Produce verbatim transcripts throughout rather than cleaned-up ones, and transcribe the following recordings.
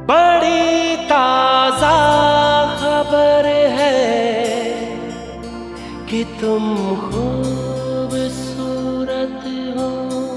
बड़ी ताजा खबर है कि तुम खूबसूरत हो।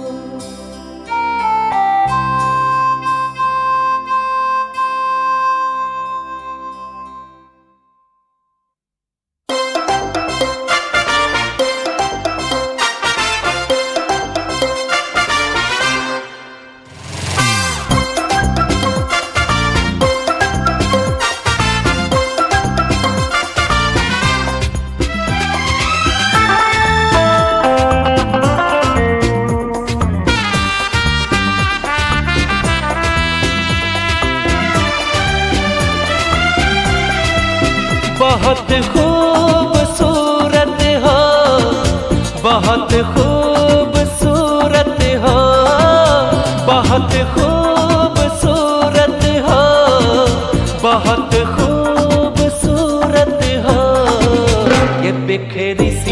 बहुत खूबसूरत हो, बहुत खूबसूरत हो, बहुत खूबसूरत हो, बहुत खूबसूरत हो। ये बिखरी सी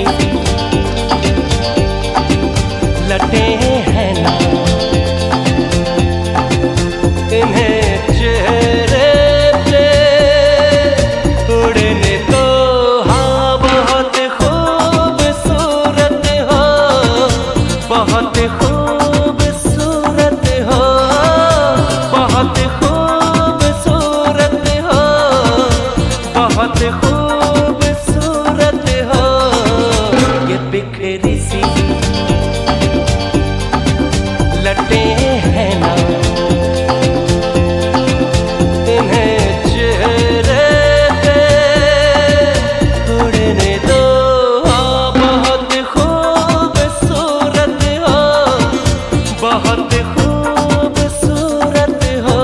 लटें हैं ना, इन्हें चेहरे पे उड़ने दो। हाँ बहुत खूबसूरत हो, बहुत खूबसूरत हो, बहुत खूबसूरत हो, बहुत खूबसूरत हो। ये बिखरी सी लटें हैं ना, इन्हें चेहरे पे उड़ने दो। हाँ बहुत खूबसूरत हो, बहुत खूबसूरत हो।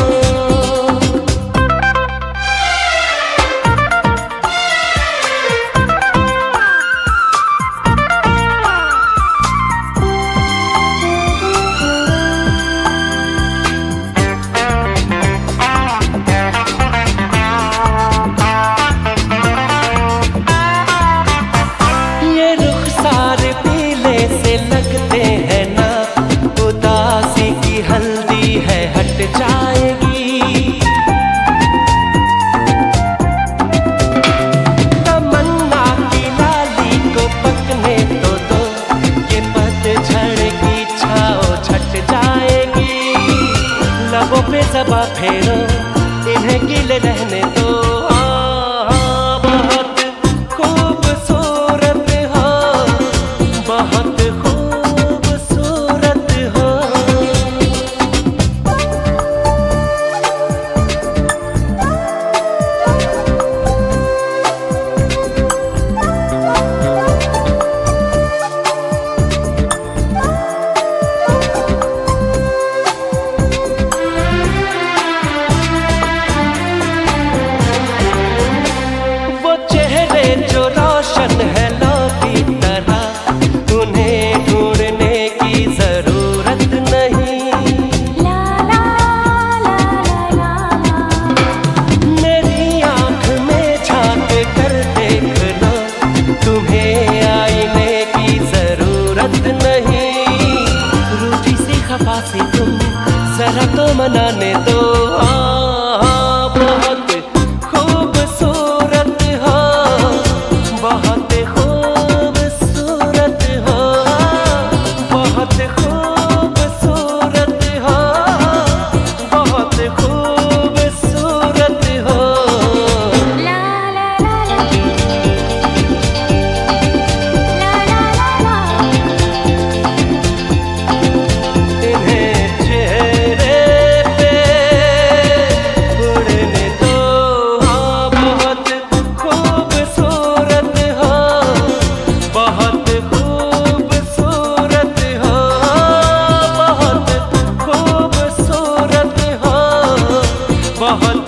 जाएगी तमन्ना की लाली को पकने तो दो, ये पतझड़ की छाओ छट जाएगी। लबों पे ज़बां फेरो, इन्हें गीले रहने दो। बहुत खूबसूरत हो, बहुत खूबसूरत हो। जो रोशन है लो की तरह, उन्हें ढूंढने की जरूरत नहीं। ला ला ला ला ला। मेरी आंख में झांक कर देख लो, तुम्हें आईने की जरूरत नहीं। रूठी सी खफा सी तुम जरा तो मनाने दो। बहुत खूबसूरत हो, बहुत खूबसूरत हो, बहुत खूबसूरत हो, बहुत खूबसूरत हो। ला ला ला ला ला ला। इन्हें चेहरे पे उड़ने दो। हाँ बहुत खूबसूरत हो, बहुत खूबसूरत हो, बहुत खूबसूरत हो, बहुत